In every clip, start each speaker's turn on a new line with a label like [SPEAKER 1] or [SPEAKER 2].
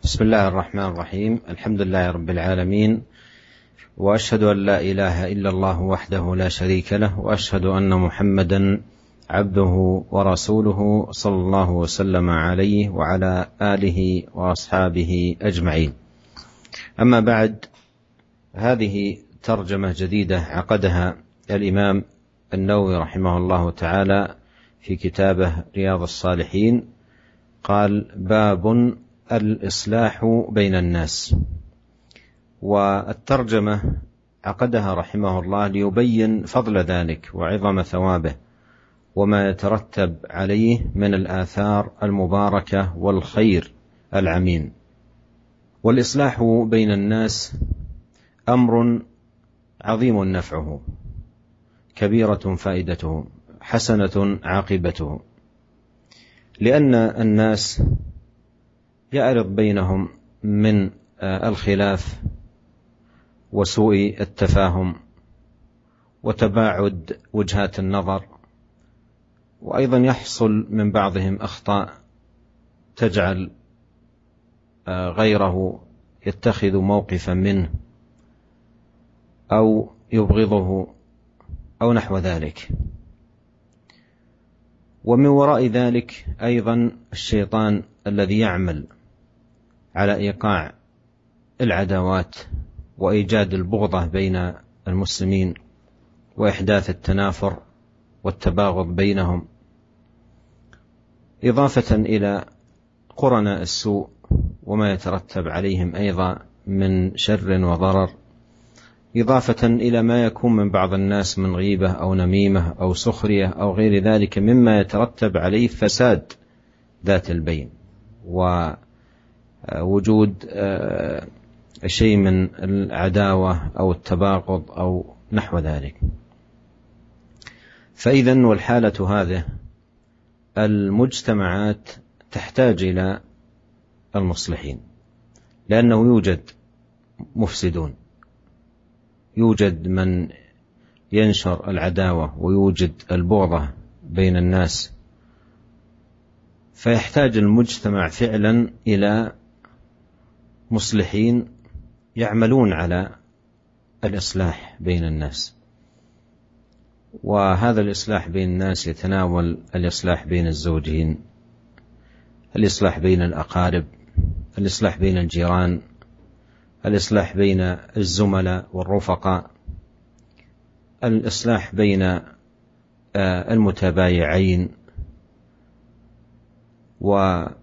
[SPEAKER 1] بسم الله الرحمن الرحيم. الحمد لله رب العالمين، وأشهد أن لا إله إلا الله وحده لا شريك له، وأشهد أن محمدا عبده ورسوله صلى الله وسلم عليه وعلى آله وأصحابه أجمعين. أما بعد، هذه ترجمة جديدة عقدها الإمام النووي رحمه الله تعالى في كتابه رياض الصالحين. قال: باب الإصلاح بين الناس. والترجمة عقدها رحمه الله ليبين فضل ذلك وعظم ثوابه وما يترتب عليه من الآثار المباركة والخير العميم. والإصلاح بين الناس أمر عظيم نفعه، كبيرة فائدته، حسنة عاقبته، لأن الناس يعرض بينهم من الخلاف وسوء التفاهم وتباعد وجهات النظر، وأيضا يحصل من بعضهم أخطاء تجعل غيره يتخذ موقفا منه أو يبغضه أو نحو ذلك. ومن وراء ذلك أيضا الشيطان الذي يعمل على إيقاع العداوات وإيجاد البغضة بين المسلمين وإحداث التنافر والتباغض بينهم، إضافة إلى قرناء السوء وما يترتب عليهم أيضا من شر وضرر، إضافة إلى ما يكون من بعض الناس من غيبة أو نميمة أو سخرية أو غير ذلك مما يترتب عليه فساد ذات البين ووجود شيء من العداوة أو التباغض أو نحو ذلك. فإذن والحالة هذه المجتمعات تحتاج إلى المصلحين، لأنه يوجد مفسدون، يوجد من ينشر العداوة ويوجد البغضة بين الناس، فيحتاج المجتمع فعلا إلى مصلحين يعملون على الإصلاح بين الناس. وهذا الإصلاح بين الناس يتناول الإصلاح بين الزوجين، الإصلاح بين الأقارب، الإصلاح بين الجيران، الإصلاح بين الزملاء والرفقاء، الإصلاح بين المتبايعين. وعمل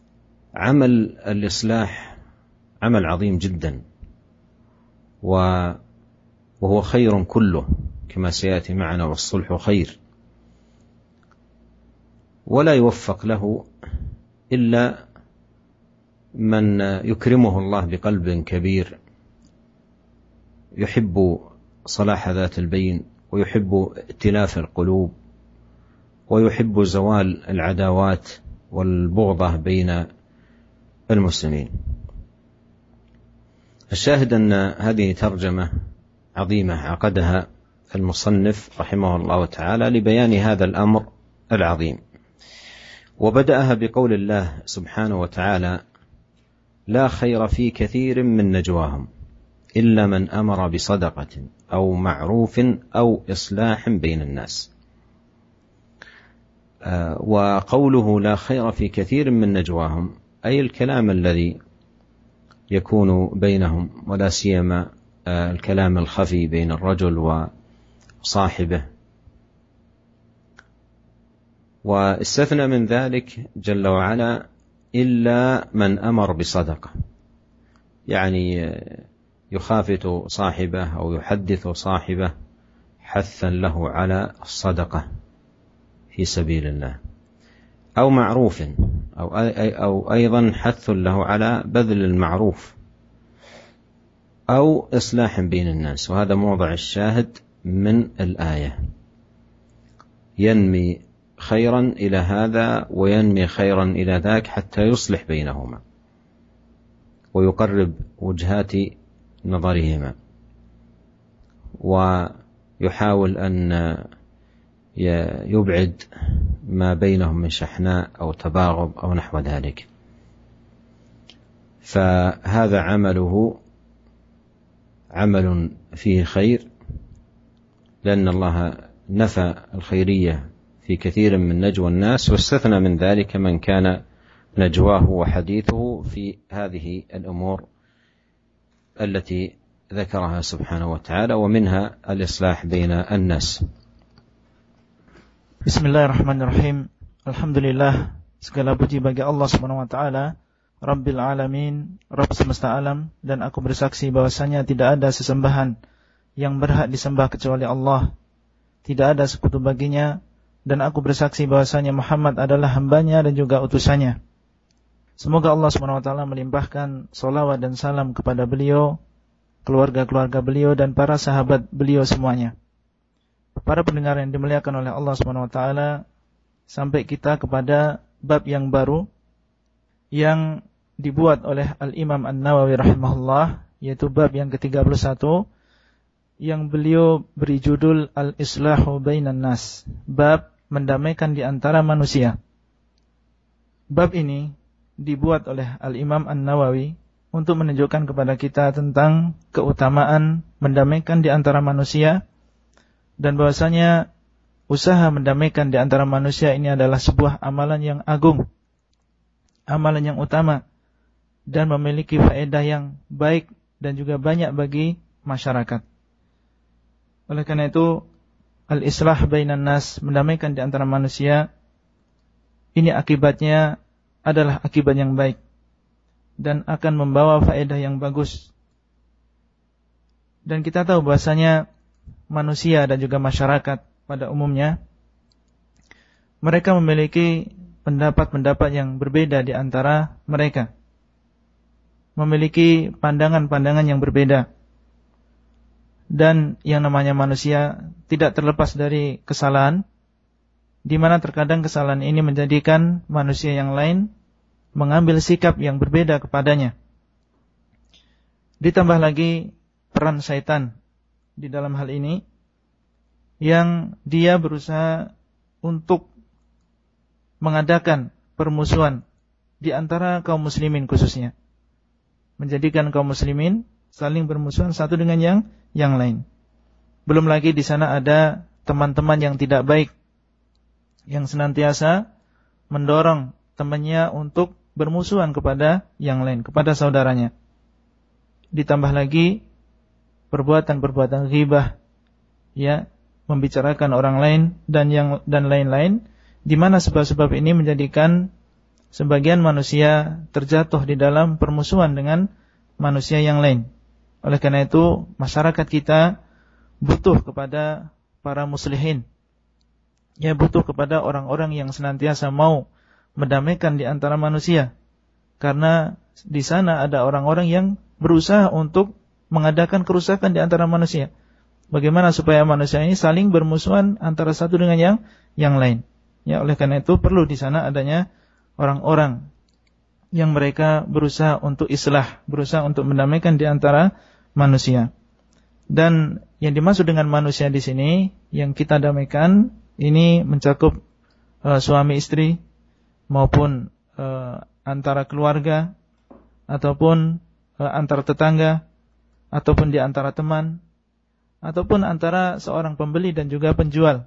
[SPEAKER 1] الإصلاح عمل عظيم جدا، وهو خير كله كما سيأتي معنا، والصلح خير، ولا يوفق له إلا من يكرمه الله بقلب كبير يحب صلاح ذات البين، ويحب ائتلاف القلوب، ويحب زوال العداوات والبغضة بين المسلمين. الشاهد أن هذه ترجمة عظيمة عقدها المصنف رحمه الله تعالى لبيان هذا الأمر العظيم، وبدأها بقول الله سبحانه وتعالى: لا خير في كثير من نجواهم إلا من أمر بصدقة أو معروف أو إصلاح بين الناس. وقوله لا خير في كثير من نجواهم أي الكلام الذي يكون بينهم، ولا سيما الكلام الخفي بين الرجل وصاحبه. واستثنى من ذلك جل وعلا إلا من أمر بصدقة، يعني يخافت صاحبه أو يحدث صاحبه حثا له على الصدقة في سبيل الله، أو معروف، أو أيضا حث له على بذل المعروف، أو إصلاح بين الناس. وهذا موضع الشاهد من الآية، ينمي خيرا إلى هذا وينمي خيرا إلى ذاك حتى يصلح بينهما ويقرب وجهات نظرهما، ويحاول أن يبعد ما بينهم من شحناء أو تباغض أو نحو ذلك. فهذا عمله عمل فيه خير، لأن الله نفى الخيرية في كثير من نجوى الناس، واستثنى من ذلك من كان نجواه وحديثه في هذه الأمور التي ذكرها سبحانه وتعالى، ومنها الإصلاح بين الناس.
[SPEAKER 2] Bismillahirrahmanirrahim. Alhamdulillah, segala puji bagi Allah Subhanahu wa taala, Rabbil alamin, Rabb semesta alam, dan aku bersaksi bahwasanya tidak ada sesembahan yang berhak disembah kecuali Allah. Tidak ada sekutu baginya, dan aku bersaksi bahwasanya Muhammad adalah hambanya dan juga utusannya. Semoga Allah Subhanahu wa taala melimpahkan sholawat dan salam kepada beliau, keluarga-keluarga beliau, dan para sahabat beliau semuanya. Para pendengar yang dimuliakan oleh Allah Subhanahu wa taala, sampai kita kepada bab yang baru yang dibuat oleh Al-Imam An-Nawawi rahimahullah, yaitu bab yang ke-31 yang beliau beri judul Al-Islahu Bainan Nas, bab mendamaikan di antara manusia. Bab ini dibuat oleh Al-Imam An-Nawawi untuk menunjukkan kepada kita tentang keutamaan mendamaikan di antara manusia, dan bahwasanya usaha mendamaikan di antara manusia ini adalah sebuah amalan yang agung, amalan yang utama, dan memiliki faedah yang baik dan juga banyak bagi masyarakat. Oleh karena itu, al-islah bainan nas, mendamaikan di antara manusia, ini akibatnya adalah akibat yang baik dan akan membawa faedah yang bagus. Dan kita tahu bahwasanya manusia dan juga masyarakat pada umumnya, mereka memiliki pendapat-pendapat yang berbeda di antara mereka, memiliki pandangan-pandangan yang berbeda. Dan yang namanya manusia tidak terlepas dari kesalahan, di mana terkadang kesalahan ini menjadikan manusia yang lain mengambil sikap yang berbeda kepadanya. Ditambah lagi peran syaitan di dalam hal ini, yang dia berusaha untuk mengadakan permusuhan di antara kaum muslimin khususnya, menjadikan kaum muslimin saling bermusuhan satu dengan yang lain. Belum lagi di sana ada teman-teman yang tidak baik, yang senantiasa mendorong temannya untuk bermusuhan kepada yang lain, kepada saudaranya. Ditambah lagi perbuatan-perbuatan ghibah, ya, membicarakan orang lain dan lain-lain, di mana sebab-sebab ini menjadikan sebagian manusia terjatuh di dalam permusuhan dengan manusia yang lain. Oleh karena itu, masyarakat kita butuh kepada para muslihin, ya, butuh kepada orang-orang yang senantiasa mau mendamaikan di antara manusia, karena di sana ada orang-orang yang berusaha untuk mengadakan kerusakan di antara manusia. Bagaimana supaya manusia ini saling bermusuhan antara satu dengan yang lain. Ya, oleh karena itu perlu di sana adanya orang-orang yang mereka berusaha untuk islah, berusaha untuk mendamaikan di antara manusia. Dan yang dimaksud dengan manusia di sini yang kita damaikan ini mencakup suami istri, maupun antara keluarga, ataupun antara tetangga, ataupun di antara teman, ataupun antara seorang pembeli dan juga penjual.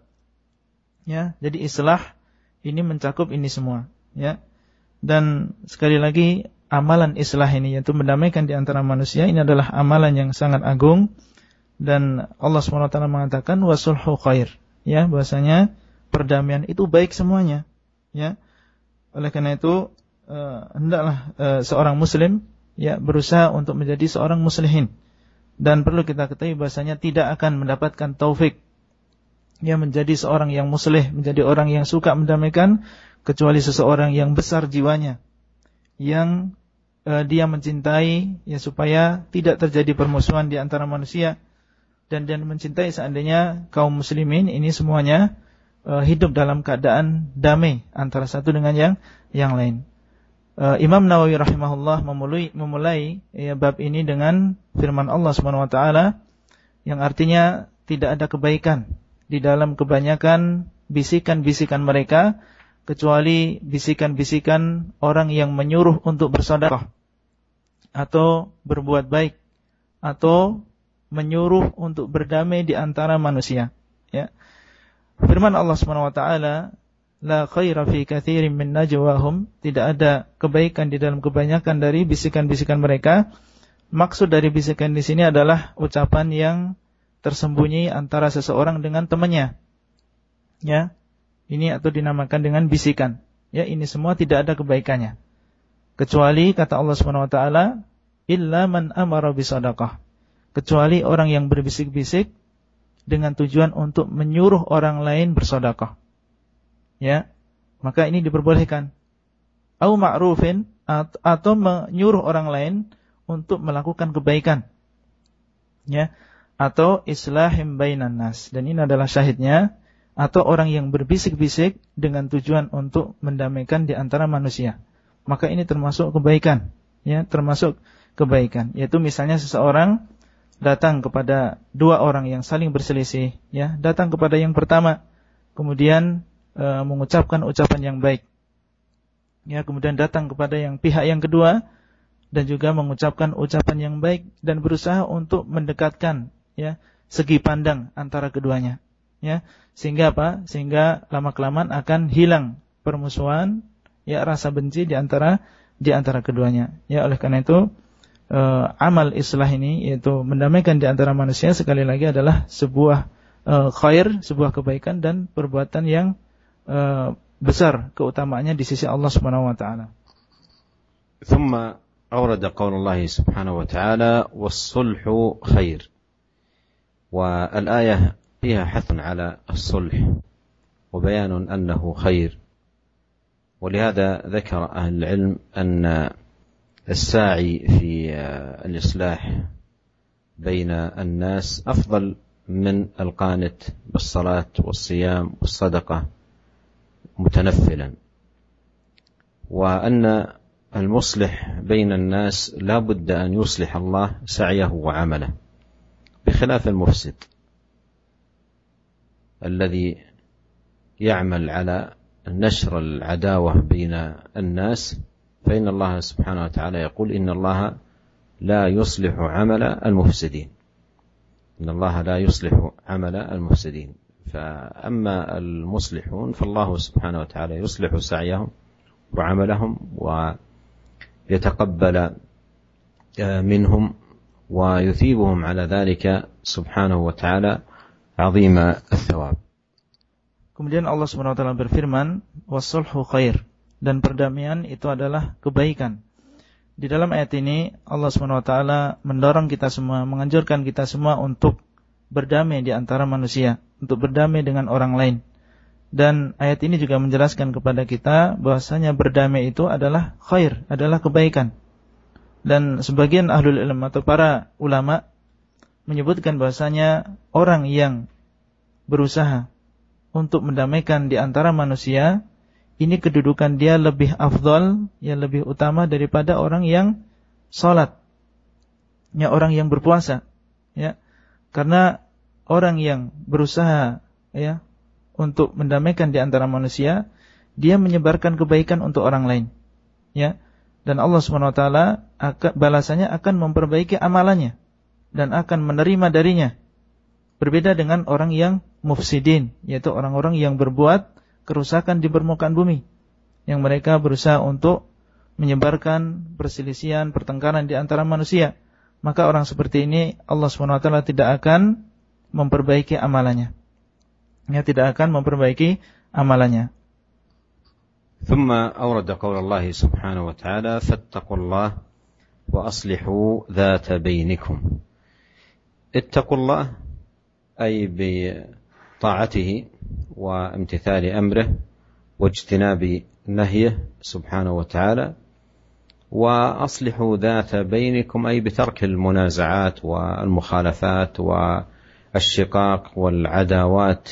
[SPEAKER 2] Ya, jadi islah ini mencakup ini semua, ya. Dan sekali lagi, amalan islah ini, yaitu mendamaikan di antara manusia, ini adalah amalan yang sangat agung, dan Allah SWT mengatakan wasulhu khair, ya, bahwasanya perdamaian itu baik semuanya, ya. Oleh karena itu hendaklah seorang muslim, ya, berusaha untuk menjadi seorang muslihin. Dan perlu kita ketahui bahasanya tidak akan mendapatkan taufik, ya, menjadi seorang yang muslih, menjadi orang yang suka mendamaikan, kecuali seseorang yang besar jiwanya, yang dia mencintai, ya, supaya tidak terjadi permusuhan di antara manusia, dan mencintai seandainya kaum muslimin ini semuanya hidup dalam keadaan damai antara satu dengan yang lain. Imam Nawawi rahimahullah memulai ya, bab ini dengan firman Allah Subhanahu wa taala yang artinya tidak ada kebaikan di dalam kebanyakan bisikan-bisikan mereka kecuali bisikan-bisikan orang yang menyuruh untuk bersedekah. atau berbuat baik atau menyuruh untuk berdamai di antara manusia. Ya. Firman Allah Subhanahu wa taala, la khaira fi katsirin min najwahum, tidak ada kebaikan di dalam kebanyakan dari bisikan-bisikan mereka. Maksud dari bisikan di sini adalah ucapan yang tersembunyi antara seseorang dengan temannya. Ya. Ini atau dinamakan dengan bisikan. Ya, ini semua tidak ada kebaikannya. Kecuali kata Allah Subhanahu wa taala, illa man amara bisadaqah. Kecuali orang yang berbisik-bisik dengan tujuan untuk menyuruh orang lain bersedekah. Ya. Maka ini diperbolehkan. Au ma'rufin, atau menyuruh orang lain untuk melakukan kebaikan. Ya. Atau islahim bainan nas. Dan ini adalah syahidnya, atau orang yang berbisik-bisik dengan tujuan untuk mendamaikan di antara manusia. Maka ini termasuk kebaikan. Ya, termasuk kebaikan. Yaitu misalnya seseorang datang kepada dua orang yang saling berselisih, ya, datang kepada yang pertama, kemudian mengucapkan ucapan yang baik, ya, kemudian datang kepada yang pihak yang kedua dan juga mengucapkan ucapan yang baik dan berusaha untuk mendekatkan, ya, segi pandang antara keduanya, ya, sehingga apa? Sehingga lama-kelamaan akan hilang permusuhan, ya, rasa benci di antara keduanya, ya. Oleh karena itu amal islah ini, yaitu mendamaikan di antara manusia, sekali lagi adalah sebuah khair, sebuah kebaikan dan perbuatan yang besar keutamaannya di sisi Allah Subhanahu wa taala.
[SPEAKER 1] ثم أورد قول الله سبحانه وتعالى والصلح خير. والآية فيها حث على الصلح وبيان أنه خير. ولهذا ذكر أهل العلم أن الساعي في الإصلاح بين الناس أفضل من القانت بالصلاة والصيام والصدقة متنفلا، وأن المصلح بين الناس لا بد أن يصلح الله سعيه وعمله، بخلاف المفسد الذي يعمل على نشر العداوة بين الناس، فإن الله سبحانه وتعالى يقول إن الله لا يصلح عمل المفسدين، إن الله لا يصلح عمل المفسدين. فأما المصلحون فالله سبحانه وتعالى يصلح سعيهم وعملهم ويتقبل منهم ويثيبهم على ذلك سبحانه وتعالى عظيم الثواب.
[SPEAKER 2] Kemudian Allah Subhanahu wa taala berfirman, "Was-sulhu khair." Dan perdamaian itu adalah kebaikan. Di dalam ayat ini Allah Subhanahu wa taala mendorong kita semua, menganjurkan kita semua untuk berdamai di antara manusia, untuk berdamai dengan orang lain. Dan ayat ini juga menjelaskan kepada kita bahwasanya berdamai itu adalah khair, adalah kebaikan. Dan sebagian ahlul ilm atau para ulama menyebutkan bahwasanya orang yang berusaha untuk mendamaikan di antara manusia, ini kedudukan dia lebih afdal, yang lebih utama daripada orang yang salat, ya, orang yang berpuasa, ya. Karena orang yang berusaha, ya, untuk mendamaikan di antara manusia, dia menyebarkan kebaikan untuk orang lain, ya. Dan Allah Subhanahu wa taala balasannya akan memperbaiki amalannya dan akan menerima darinya. Berbeda dengan orang yang mufsidin, yaitu orang-orang yang berbuat kerusakan di permukaan bumi, yang mereka berusaha untuk menyebarkan perselisihan, pertengkaran di antara manusia. Maka orang seperti ini Allah SWT tidak akan memperbaiki amalannya. Ya, tidak akan memperbaiki amalannya.
[SPEAKER 1] ثم أورد قول الله سبحانه وتعالى فاتقوا الله وأصلحوا ذات بينكم. اتقوا الله أي بطاعته وامتثال أمره واجتناب نهيه سبحانه وتعالى، وأصلحوا ذات بينكم أي بترك المنازعات والمخالفات والشقاق والعداوات.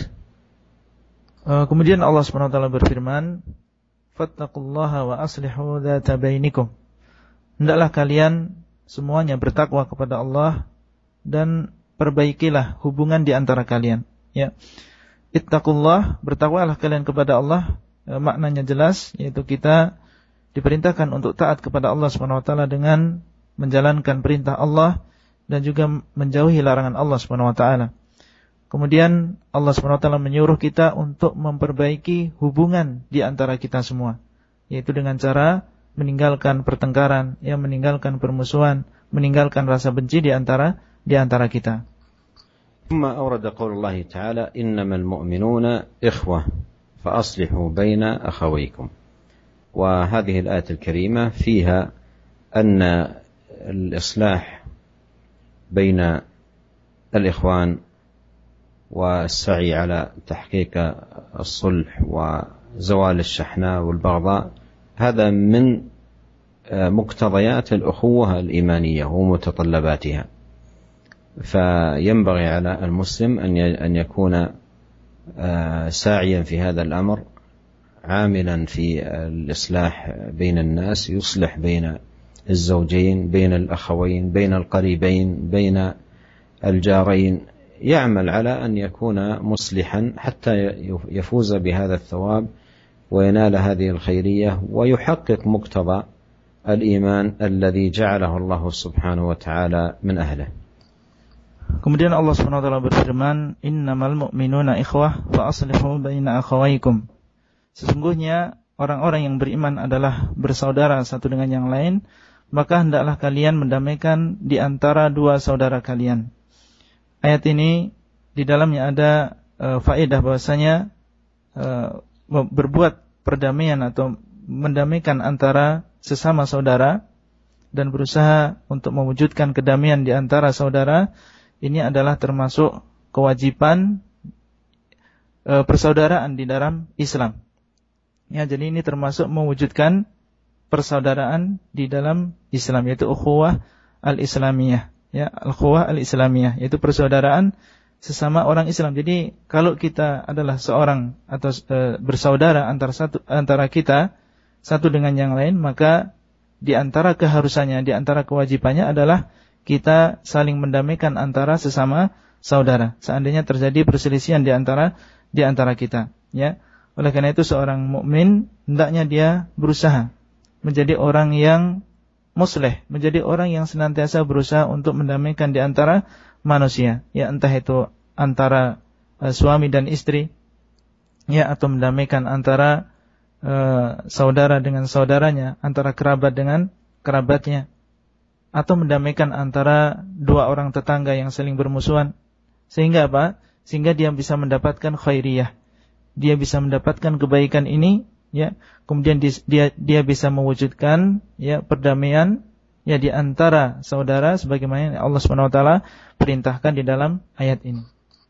[SPEAKER 2] Kemudian Allah SWT berfirman, fattaqullaha wa aslihu dzata bainikum. Hendaklah kalian semuanya bertakwa kepada Allah dan perbaikilah hubungan di antara kalian, ya. Ittaqullah, bertakwalah kalian kepada Allah, maknanya jelas, yaitu kita diperintahkan untuk taat kepada Allah Subhanahu wa taala dengan menjalankan perintah Allah dan juga menjauhi larangan Allah Subhanahu wa taala. Kemudian Allah Subhanahu wa taala menyuruh kita untuk memperbaiki hubungan di antara kita semua, yaitu dengan cara meninggalkan pertengkaran, meninggalkan permusuhan, meninggalkan rasa benci di antara kita.
[SPEAKER 1] ثم أورد قول الله تعالى إنما المؤمنون إخوة فأصلحوا بين أخويكم. وهذه الآية الكريمة فيها أن الإصلاح بين الإخوان والسعي على تحقيق الصلح وزوال الشحناء والبغضاء هذا من مقتضيات الأخوة الإيمانية ومتطلباتها، فينبغي على المسلم أن يكون ساعيا في هذا الأمر، عاملا في الإصلاح بين الناس، يصلح بين الزوجين، بين الأخوين، بين القريبين، بين الجارين، يعمل على أن يكون مصلحا حتى يفوز بهذا الثواب وينال هذه الخيرية ويحقق مقتضى الإيمان الذي جعله الله سبحانه وتعالى من أهله.
[SPEAKER 2] Kemudian Allah Subhanahu wa taala berfirman, "Innamal mu'minuna ikhwah fa aslihu baina akhawaykum." Sesungguhnya orang-orang yang beriman adalah bersaudara satu dengan yang lain, maka hendaklah kalian mendamaikan di antara dua saudara kalian. Ayat ini di dalamnya ada faedah bahwasanya berbuat perdamaian atau mendamaikan antara sesama saudara dan berusaha untuk mewujudkan kedamaian di antara saudara, ini adalah termasuk kewajiban persaudaraan di dalam Islam. Ya, jadi ini termasuk mewujudkan persaudaraan di dalam Islam, yaitu ukhuwah al-islamiyah. Ya, al-ukhuwah al-islamiyah, yaitu persaudaraan sesama orang Islam. Jadi kalau kita adalah seorang atau bersaudara antara kita satu dengan yang lain, maka di antara keharusannya, di antara kewajibannya adalah kita saling mendamaikan antara sesama saudara. Seandainya terjadi perselisihan di antara kita, ya. Oleh karena itu seorang mukmin hendaknya dia berusaha menjadi orang yang muslih, menjadi orang yang senantiasa berusaha untuk mendamaikan di antara manusia, ya, entah itu antara suami dan istri, ya, atau mendamaikan antara saudara dengan saudaranya, antara kerabat dengan kerabatnya, atau mendamaikan antara dua orang tetangga yang saling bermusuhan. Sehingga apa? Sehingga dia bisa mendapatkan khairiyah, dia bisa mendapatkan kebaikan ini, ya. Kemudian dia bisa mewujudkan, ya, perdamaian, ya, di antara saudara sebagaimana Allah Subhanahu wa taala perintahkan di dalam ayat ini.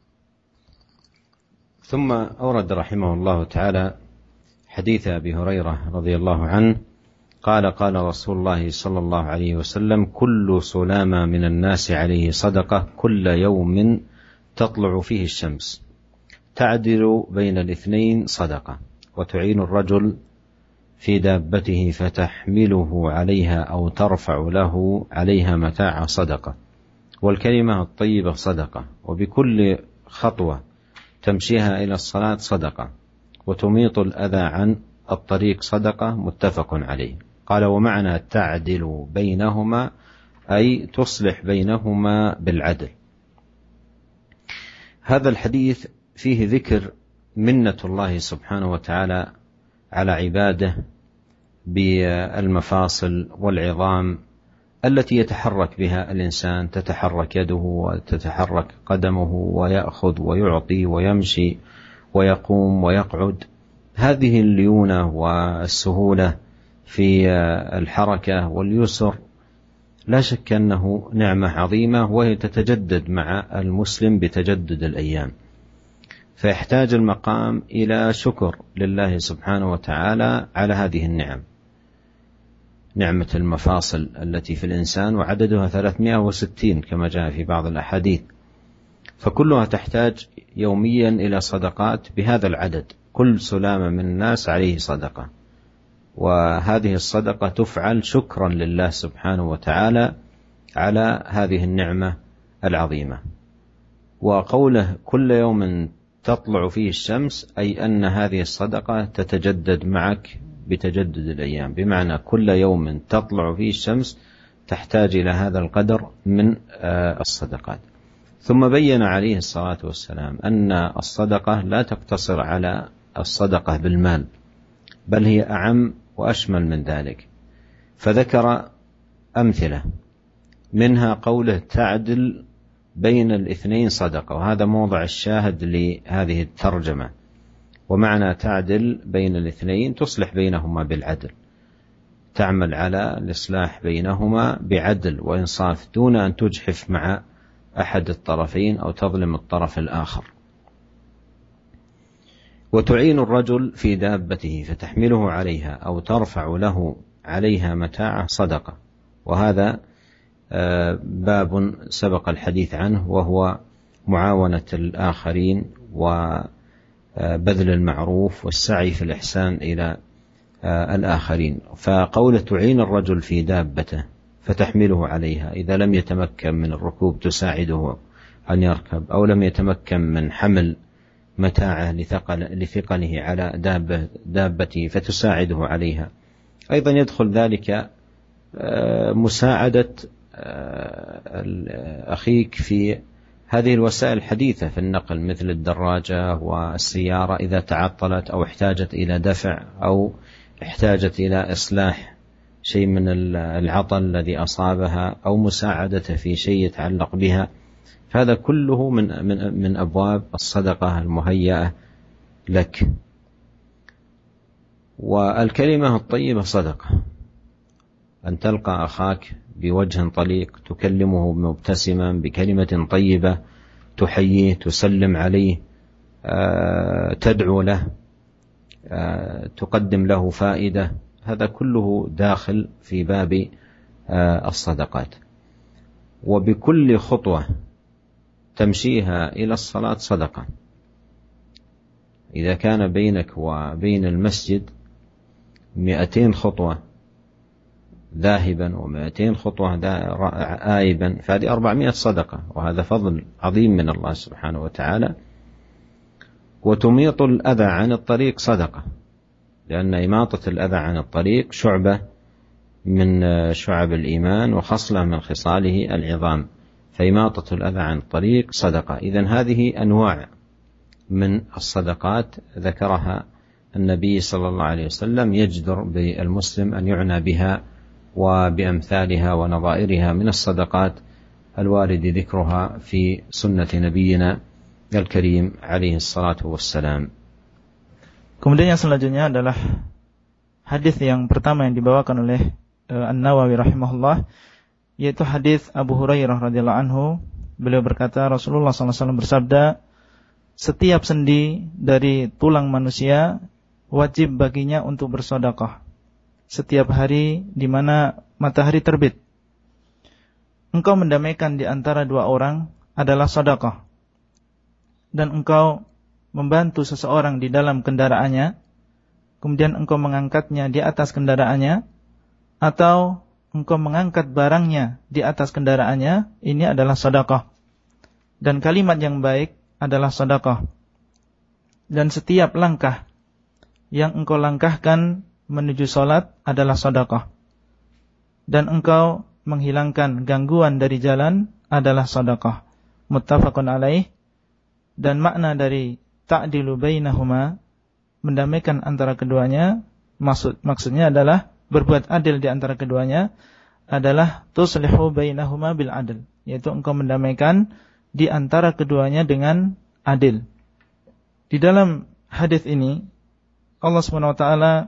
[SPEAKER 1] ثم أورد رحمه الله تعالى حديث أبي هريرة رضي الله عنه قال قال رسول الله صلى الله عليه وسلم كل سلامة من الناس عليه صدقة كل يوم تطلع فيه الشمس تعدل بين الاثنين صدقة وتعين الرجل في دابته فتحمله عليها أو ترفع له عليها متاع صدقة والكلمة الطيبة صدقة وبكل خطوة تمشيها إلى الصلاة صدقة وتميط الأذى عن الطريق صدقة متفق عليه. قال ومعنى تعدل بينهما أي تصلح بينهما بالعدل. هذا الحديث فيه ذكر منة الله سبحانه وتعالى على عباده بالمفاصل والعظام التي يتحرك بها الإنسان، تتحرك يده وتتحرك قدمه ويأخذ ويعطي ويمشي ويقوم ويقعد. هذه الليونة والسهولة في الحركة واليسر لا شك أنه نعمة عظيمة، وهي تتجدد مع المسلم بتجدد الأيام، فيحتاج المقام إلى شكر لله سبحانه وتعالى على هذه النعم، نعمة المفاصل التي في الإنسان وعددها 360 كما جاء في بعض الأحاديث، فكلها تحتاج يوميا إلى صدقات بهذا العدد. كل سلامة من الناس عليه صدقة، وهذه الصدقة تفعل شكرا لله سبحانه وتعالى على هذه النعمة العظيمة. وقوله كل يوم تطلع فيه الشمس أي أن هذه الصدقة تتجدد معك بتجدد الأيام، بمعنى كل يوم تطلع فيه الشمس تحتاج إلى هذا القدر من الصدقات. ثم بين عليه الصلاة والسلام أن الصدقة لا تقتصر على الصدقة بالمال، بل هي أعم وأشمل من ذلك، فذكر أمثلة منها قوله تعدل بين الاثنين صدقة، وهذا موضع الشاهد لهذه الترجمة. ومعنى تعدل بين الاثنين تصلح بينهما بالعدل، تعمل على الإصلاح بينهما بعدل وإنصاف دون أن تجحف مع أحد الطرفين أو تظلم الطرف الآخر. وتعين الرجل في دابته فتحمله عليها أو ترفع له عليها متاعه صدقة، وهذا باب سبق الحديث عنه، وهو معاونة الآخرين وبذل المعروف والسعي في الإحسان إلى الآخرين. فقول تعين الرجل في دابته فتحمله عليها، إذا لم يتمكن من الركوب تساعده أن يركب، أو لم يتمكن من حمل متاعه لثقله على دابته فتساعده عليها. أيضا يدخل ذلك مساعدة أخيك في هذه الوسائل الحديثة في النقل، مثل الدراجة والسيارة إذا تعطلت أو احتاجت إلى دفع أو احتاجت إلى إصلاح شيء من العطل الذي أصابها أو مساعدته في شيء يتعلق بها، فهذا كله من أبواب الصدقة المهيئة لك. والكلمة الطيبة صدقة، أن تلقى أخاك بوجه طليق تكلمه مبتسما بكلمة طيبة، تحييه، تسلم عليه، تدعو له، تقدم له فائدة، هذا كله داخل في باب الصدقات. وبكل خطوة تمشيها إلى الصلاة صدقة. إذا كان بينك وبين المسجد 200 خطوة ذاهبا و200 خطوة آيبا، فهذه 400 صدقة، وهذا فضل عظيم من الله سبحانه وتعالى. وتميط الأذى عن الطريق صدقة، لأن إماطة الأذى عن الطريق شعبة من شعب الإيمان وخصلة من خصاله العظام، فإماطة الأذى عن الطريق صدقة. إذن هذه أنواع من الصدقات ذكرها النبي صلى الله عليه وسلم، يجدر بالمسلم أن يعنى بها وبأمثالها ونظائرها من الصدقات الوارد ذكرها في سنة نبينا الكريم عليه الصلاة والسلام.
[SPEAKER 2] Kemudian yang selanjutnya adalah hadis yang pertama yang dibawakan oleh An-Nawawi rahimahullah, yaitu hadis Abu Hurairah radhiyallahu anhu. Beliau berkata, Rasulullah SAW bersabda, setiap sendi dari tulang manusia wajib baginya untuk bersedekah setiap hari di mana matahari terbit. Engkau mendamaikan di antara dua orang adalah sedekah, dan engkau membantu seseorang di dalam kendaraannya, kemudian engkau mengangkatnya di atas kendaraannya, atau engkau mengangkat barangnya di atas kendaraannya, ini adalah sedekah. Dan kalimat yang baik adalah sedekah. Dan setiap langkah yang engkau langkahkan menuju salat adalah sedekah. Dan engkau menghilangkan gangguan dari jalan adalah sedekah. Muttafaqun alaih. Dan makna dari ta'dilu bainahuma, mendamaikan antara keduanya, maksudnya adalah berbuat adil di antara keduanya, adalah tuslihu bainahuma bil adl, yaitu engkau mendamaikan di antara keduanya dengan adil. Di dalam hadis ini Allah SWT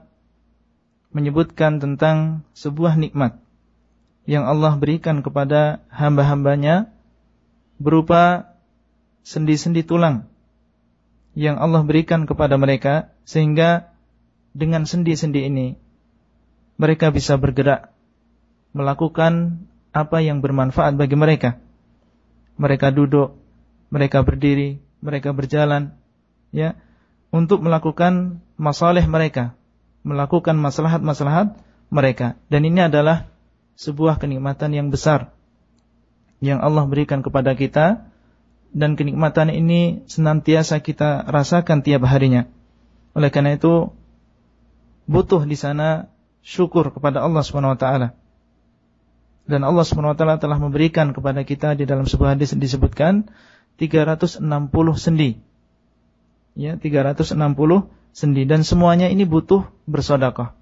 [SPEAKER 2] menyebutkan tentang sebuah nikmat yang Allah berikan kepada hamba-hambanya berupa sendi-sendi tulang yang Allah berikan kepada mereka, sehingga dengan sendi-sendi ini mereka bisa bergerak melakukan apa yang bermanfaat bagi mereka. Mereka duduk, mereka berdiri, mereka berjalan, ya, untuk melakukan masalih mereka, melakukan maslahat-maslahat mereka. Dan ini adalah sebuah kenikmatan yang besar yang Allah berikan kepada kita, dan kenikmatan ini senantiasa kita rasakan tiap harinya. Oleh karena itu butuh di sana syukur kepada Allah SWT. Dan Allah SWT telah memberikan kepada kita di dalam sebuah hadis disebutkan 360 sendi. Ya, 360 sendi, dan semuanya ini butuh bersedekah.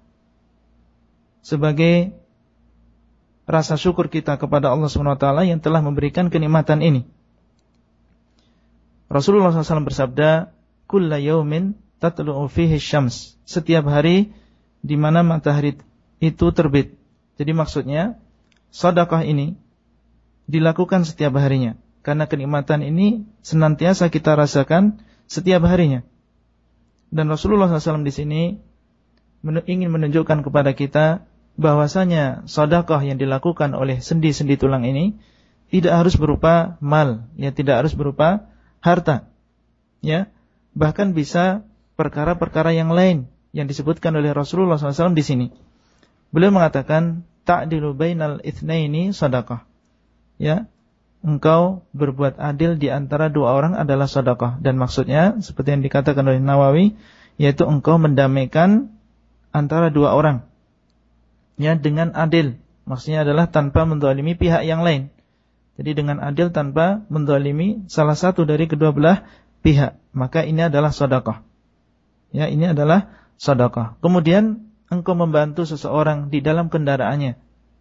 [SPEAKER 2] Sebagai rasa syukur kita kepada Allah SWT yang telah memberikan kenikmatan ini. Rasulullah SAW bersabda, "Kulla yaumin tatlu'u fihi syams." Setiap hari di mana matahari itu terbit. Jadi maksudnya sedekah ini dilakukan setiap harinya, karena kenikmatan ini senantiasa kita rasakan setiap harinya. Dan Rasulullah SAW di sini ingin menunjukkan kepada kita bahwasanya sedekah yang dilakukan oleh sendi-sendi tulang ini tidak harus berupa mal, ya, tidak harus berupa harta, ya, bahkan bisa perkara-perkara yang lain yang disebutkan oleh Rasulullah SAW di sini. Beliau mengatakan, ta'dilu bainal itsnaini sedekah, ya, engkau berbuat adil di antara dua orang adalah sedekah. Dan maksudnya seperti yang dikatakan oleh Nawawi, yaitu engkau mendamaikan antara dua orang, ya, dengan adil. Maksudnya adalah tanpa menzalimi pihak yang lain. Jadi dengan adil tanpa menzalimi salah satu dari kedua belah pihak, maka ini adalah sedekah. Ya, ini adalah sedekah. Kemudian engkau membantu seseorang di dalam kendaraannya.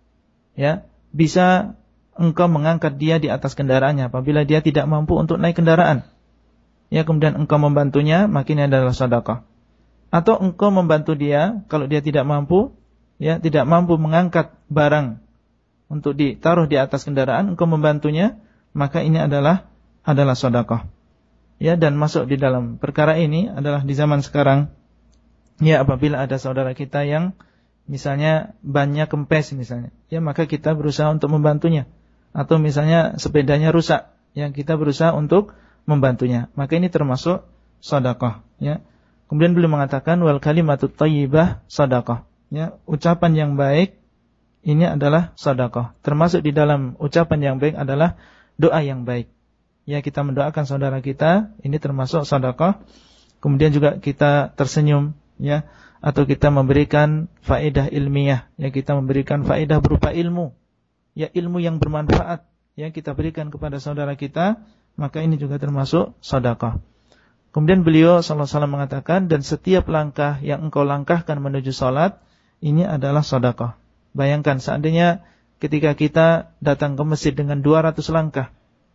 [SPEAKER 2] Ya, bisa engkau mengangkat dia di atas kendaraannya apabila dia tidak mampu untuk naik kendaraan. Ya, kemudian engkau membantunya, maka ini adalah sedekah. Atau engkau membantu dia kalau dia tidak mampu, ya, tidak mampu mengangkat barang untuk ditaruh di atas kendaraan, engkau membantunya, maka ini adalah sedekah. Ya, dan masuk di dalam perkara ini adalah di zaman sekarang, ya, apabila ada saudara kita yang misalnya bannya kempes misalnya, ya, maka kita berusaha untuk membantunya. Atau misalnya sepedanya rusak, yang kita berusaha untuk membantunya, maka ini termasuk sedekah, ya. Kemudian beliau mengatakan wal kalimatut thayyibah sedekah, ya, ucapan yang baik ini adalah sedekah. Termasuk di dalam ucapan yang baik adalah doa yang baik. Ya, kita mendoakan saudara kita, ini termasuk sedekah. Kemudian juga kita tersenyum, ya, atau kita memberikan faedah ilmiah, ya, kita memberikan faedah berupa ilmu, ya, ilmu yang bermanfaat, ya, kita berikan kepada saudara kita, maka ini juga termasuk sedekah. Kemudian beliau sallallahu alaihi wasallam mengatakan, dan setiap langkah yang engkau langkahkan menuju salat ini adalah sedekah. Bayangkan seandainya ketika kita datang ke masjid dengan 200 langkah,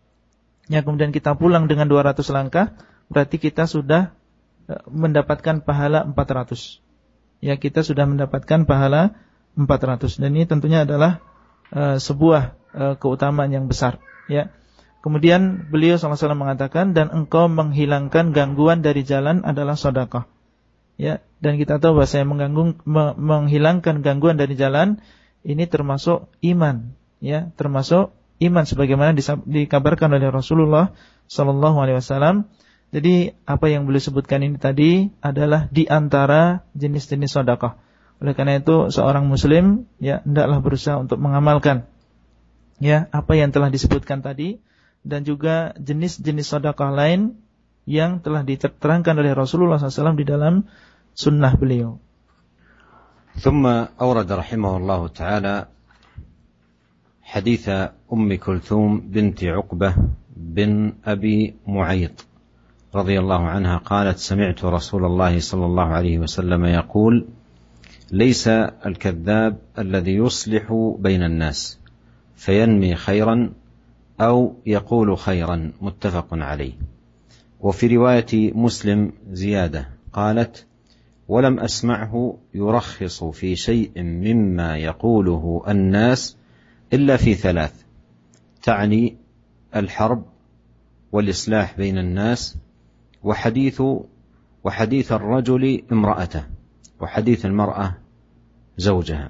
[SPEAKER 2] ya, kemudian kita pulang dengan 200 langkah, berarti kita sudah mendapatkan pahala 400. Ya, kita sudah mendapatkan pahala 400. Dan ini tentunya adalah sebuah keutamaan yang besar, ya. Kemudian beliau sallallahu alaihi wasallam mengatakan, dan engkau menghilangkan gangguan dari jalan adalah sedekah. Ya, dan kita tahu bahwa saya menghilangkan gangguan dari jalan ini termasuk iman, ya, termasuk iman sebagaimana dikabarkan oleh Rasulullah sallallahu alaihi wasallam. Jadi apa yang beliau sebutkan ini tadi adalah di antara jenis-jenis sedekah. Oleh karena itu seorang muslim, ya, hendaklah berusaha untuk mengamalkan, ya, apa yang telah disebutkan tadi, dan juga jenis-jenis sedekah lain yang telah diterangkan oleh Rasulullah SAW di dalam sunnah beliau.
[SPEAKER 1] ثم أورد رحمه الله تعالى حديث أم كلثوم بنت عقبة بن أبي معيط رضي الله عنها قالت سمعت رسول الله صلى الله عليه وسلم يقول ليس الكذاب الذي يصلح بين الناس فينمي خيرا أو يقول خيرا متفق عليه. وفي رواية مسلم زيادة قالت ولم أسمعه يرخص في شيء مما يقوله الناس إلا في 3 تعني الحرب والإصلاح بين الناس وحديث الرجل امرأته وحديث المرأة زوجها.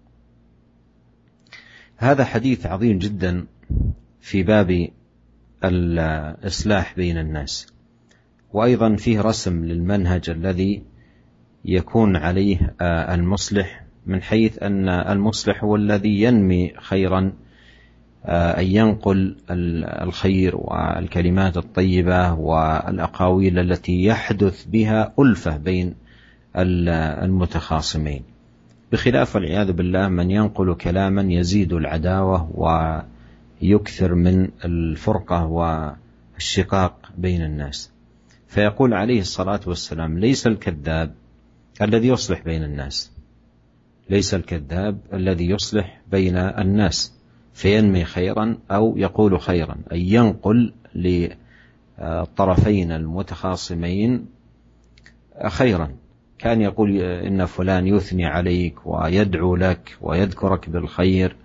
[SPEAKER 1] هذا حديث عظيم جدا في باب الإصلاح بين الناس، وأيضا فيه رسم للمنهج الذي يكون عليه المصلح، من حيث أن المصلح هو الذي ينمي خيرا، أن ينقل الخير والكلمات الطيبة والأقاويل التي يحدث بها ألفة بين المتخاصمين. بخلاف والعياذ بالله من ينقل كلاما يزيد العداوة ويكثر من الفرقة والشقاق بين الناس. فيقول عليه الصلاة والسلام: ليس الكذاب الذي يصلح بين الناس، ليس الكذاب الذي يصلح بين الناس فينمي خيرا أو يقول خيرا، أي ينقل للطرفين المتخاصمين خيرا. كان يقول إن فلان يثني عليك ويدعو لك ويذكرك بالخير،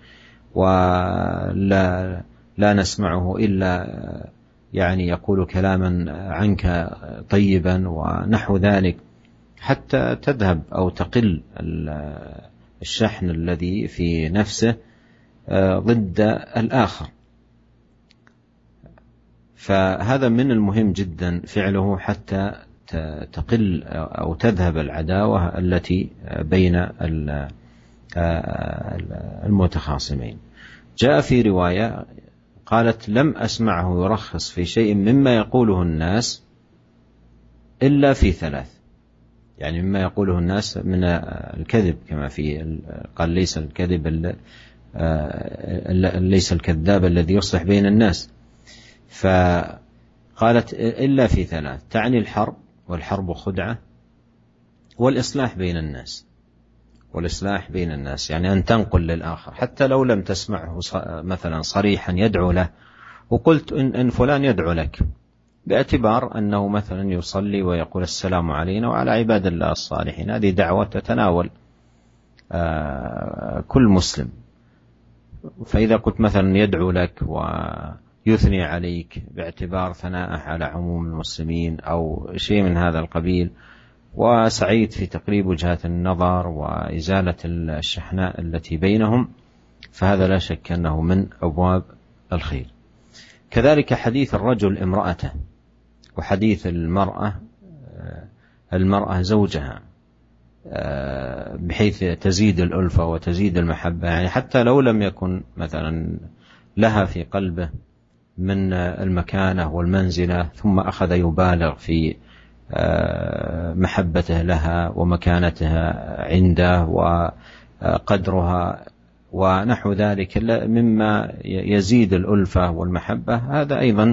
[SPEAKER 1] ولا نسمعه إلا يعني يقول كلاما عنك طيبا ونحو ذلك، حتى تذهب أو تقل الشحن الذي في نفسه ضد الآخر. فهذا من المهم جدا فعله حتى تقل أو تذهب العداوة التي بين المتخاصمين. جاء في رواية قالت: لم أسمعه يرخص في شيء مما يقوله الناس إلا في ثلاث، يعني مما يقوله الناس من الكذب، كما في قال: ليس الكذاب الذي يصلح بين الناس. فقالت: إلا في ثلاث، تعني الحرب، والحرب خدعة، والإصلاح بين الناس. والإصلاح بين الناس يعني أن تنقل للآخر حتى لو لم تسمعه مثلا صريحا يدعو له، وقلت إن فلان يدعو لك، باعتبار أنه مثلا يصلي ويقول السلام علينا وعلى عباد الله الصالحين، هذه دعوة تتناول كل مسلم. فإذا قلت مثلا يدعو لك ويثني عليك باعتبار ثناءه على عموم المسلمين أو شيء من هذا القبيل، وسعيت في تقريب وجهات النظر وإزالة الشحناء التي بينهم، فهذا لا شك أنه من أبواب الخير. كذلك حديث الرجل امرأته، وحديث المرأة زوجها، بحيث تزيد الألفة وتزيد المحبة، يعني حتى لو لم يكن مثلا لها في قلبه من المكانة والمنزلة، ثم أخذ يبالغ في محبته لها ومكانتها عنده وقدرها ونحو ذلك مما يزيد الألفة والمحبة، هذا أيضا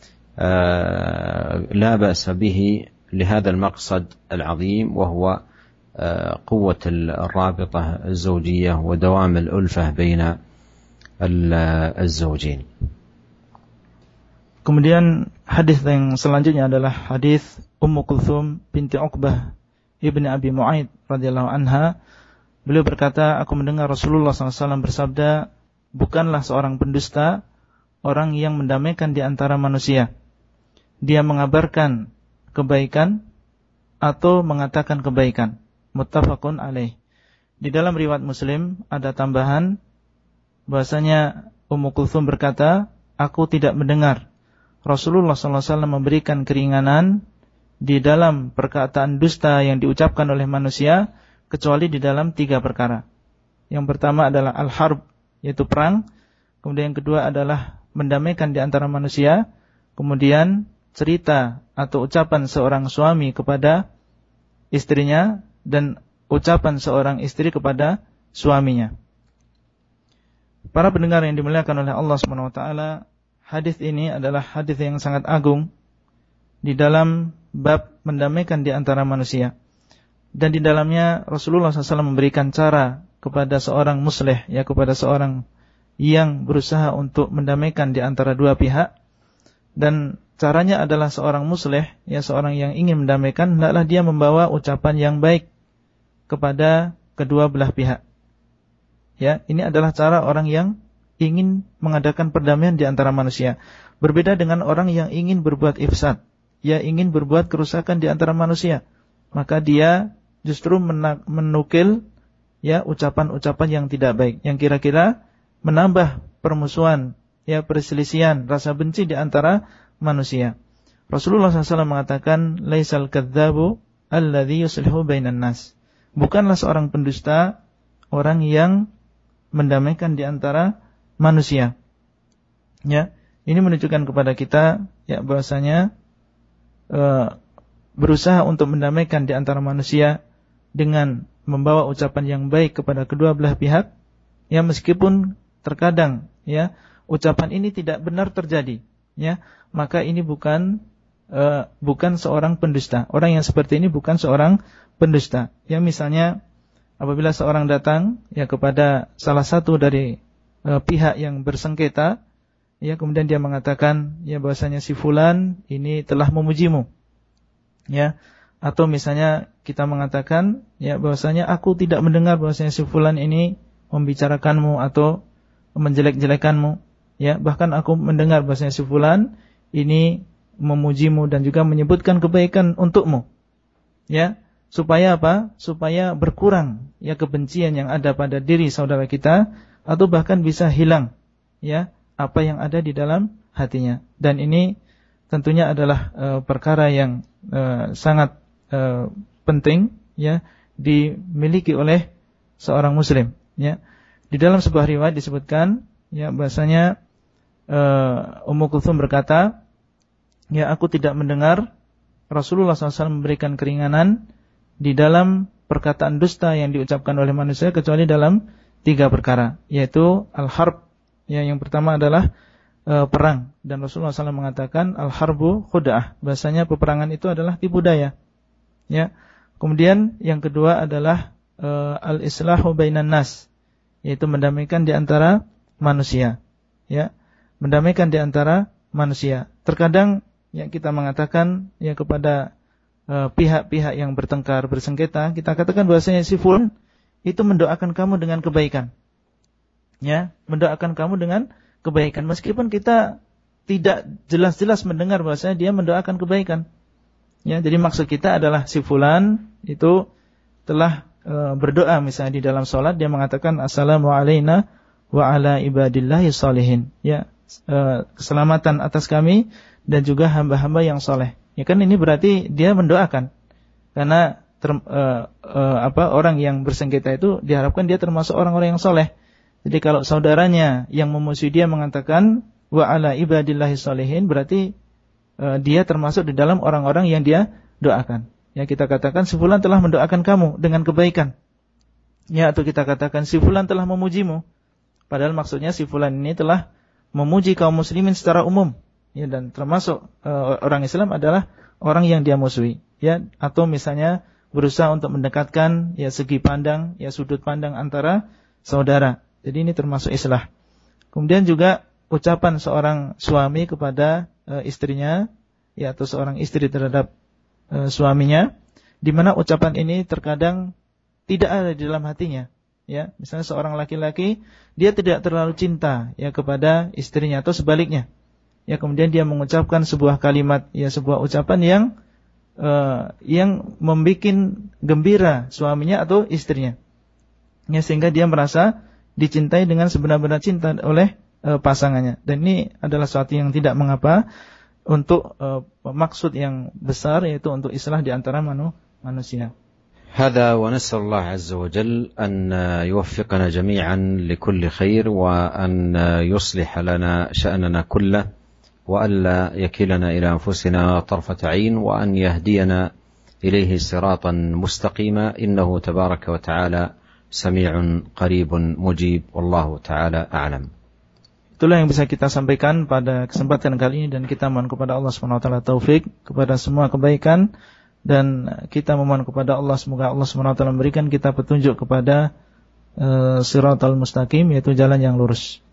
[SPEAKER 1] لا بأس به لهذا المقصد العظيم، وهو قوة الرابطة الزوجية ودوام الألفة بين الزوجين.
[SPEAKER 2] Kemudian hadis yang selanjutnya adalah hadis Ummu Kulthum binti Uqbah ibni Abi Mu'aid radhiyallahu anha. Beliau berkata, aku mendengar Rasulullah SAW bersabda, bukanlah seorang pendusta orang yang mendamaikan di antara manusia. Dia mengabarkan kebaikan atau mengatakan kebaikan. Muttafaqun alaih. Di dalam riwayat Muslim ada tambahan bahasanya Ummu Kulthum berkata, aku tidak mendengar Rasulullah SAW memberikan keringanan di dalam perkataan dusta yang diucapkan oleh manusia, kecuali di dalam 3 perkara. Yang pertama adalah al-harb, yaitu perang. Kemudian yang kedua adalah mendamaikan di antara manusia. Kemudian cerita atau ucapan seorang suami kepada istrinya, dan ucapan seorang istri kepada suaminya. Para pendengar yang dimuliakan oleh Allah SWT, hadis ini adalah hadis yang sangat agung di dalam bab mendamaikan di antara manusia. Dan di dalamnya Rasulullah SAW memberikan cara kepada seorang muslih, ya, kepada seorang yang berusaha untuk mendamaikan di antara dua pihak. Dan caranya adalah seorang muslih, ya, seorang yang ingin mendamaikan, hendaklah dia membawa ucapan yang baik kepada kedua belah pihak. Ya, ini adalah cara orang yang ingin mengadakan perdamaian di antara manusia. Berbeda dengan orang yang ingin berbuat ifsad, ya, ingin berbuat kerusakan di antara manusia. Maka dia justru menukil, ya, ucapan-ucapan yang tidak baik, yang kira-kira menambah permusuhan, ya, perselisihan, rasa benci di antara manusia. Rasulullah SAW mengatakan, laisal kadzabu alladzi yuslihu bainan nas. Bukanlah seorang pendusta orang yang mendamaikan di antara manusia. Ya, ini menunjukkan kepada kita, ya, bahwasanya berusaha untuk mendamaikan di antara manusia dengan membawa ucapan yang baik kepada kedua belah pihak, ya meskipun terkadang ya ucapan ini tidak benar terjadi, ya maka ini bukan seorang pendusta. Orang yang seperti ini bukan seorang pendusta. Ya misalnya apabila seorang datang ya kepada salah satu dari pihak yang bersengketa, ya kemudian dia mengatakan ya bahwasanya si fulan ini telah memujimu, ya atau misalnya kita mengatakan ya bahwasanya aku tidak mendengar bahwasanya si fulan ini membicarakanmu atau menjelek-jelekanmu, ya bahkan aku mendengar bahwasanya si fulan ini memujimu dan juga menyebutkan kebaikan untukmu, ya supaya apa? Supaya berkurang ya kebencian yang ada pada diri saudara kita, atau bahkan bisa hilang ya apa yang ada di dalam hatinya. Dan ini tentunya adalah perkara yang sangat penting ya dimiliki oleh seorang muslim, ya. Di dalam sebuah riwayat disebutkan ya bahasanya Ummu Kulthum berkata, ya aku tidak mendengar Rasulullah SAW memberikan keringanan di dalam perkataan dusta yang diucapkan oleh manusia kecuali dalam 3 perkara, yaitu al-harb, ya yang pertama adalah perang, dan Rasulullah SAW mengatakan al-harbu khuda'ah, bahasanya peperangan itu adalah tipu daya, ya. Kemudian yang kedua adalah al-islahu bainan nas, yaitu mendamaikan di antara manusia, ya mendamaikan di antara manusia. Terkadang yang kita mengatakan ya kepada pihak-pihak yang bertengkar, bersengketa, kita katakan bahwasanya si fulan itu mendoakan kamu dengan kebaikan, ya mendoakan kamu dengan kebaikan, meskipun kita tidak jelas-jelas mendengar bahwasanya dia mendoakan kebaikan, ya. Jadi maksud kita adalah si fulan itu telah berdoa, misalnya di dalam sholat dia mengatakan assalamu alayna wa ala ibadillahi sholihin, ya keselamatan atas kami dan juga hamba-hamba yang soleh. Ya kan ini berarti dia mendoakan, karena orang yang bersengketa itu diharapkan dia termasuk orang-orang yang soleh. Jadi kalau saudaranya yang memusuhi dia mengatakan wa ala ibadillahi sholihin, berarti dia termasuk di dalam orang-orang yang dia doakan. Ya kita katakan si fulan telah mendoakan kamu dengan kebaikan, ya atau kita katakan si fulan telah memujimu, padahal maksudnya si fulan ini telah memuji kaum muslimin secara umum, ya, dan termasuk orang Islam adalah orang yang dia musuhi, ya, atau misalnya berusaha untuk mendekatkan ya segi pandang, ya sudut pandang antara saudara. Jadi ini termasuk islah. Kemudian juga ucapan seorang suami kepada istrinya, ya atau seorang istri terhadap suaminya, di mana ucapan ini terkadang tidak ada di dalam hatinya. Ya, misalnya seorang laki-laki dia tidak terlalu cinta ya kepada istrinya atau sebaliknya. Ya kemudian dia mengucapkan sebuah kalimat, ya sebuah ucapan yang membuat gembira suaminya atau istrinya. Ya sehingga dia merasa dicintai dengan sebenar-benar cinta oleh pasangannya. Dan ini adalah sesuatu yang tidak mengapa untuk maksud yang besar, yaitu untuk islah di antara manusia.
[SPEAKER 1] هذا ونسأل الله عز وجل أن يوفقنا جميعا لكل خير وأن يصلح لنا شأننا كله وألا يكلنا إلى أنفسنا طرفة عين وأن يهدينا إليه صراطا مستقيما إنه تبارك وتعالى سميع قريب مجيب والله تعالى أعلم.
[SPEAKER 2] Itulah yang bisa kita sampaikan pada kesempatan kali ini, dan kita mohon kepada Allah SWT taufik kepada semua kebaikan. Dan kita memohon kepada Allah semoga Allah SWT memberikan kita petunjuk kepada siratal mustaqim, yaitu jalan yang lurus.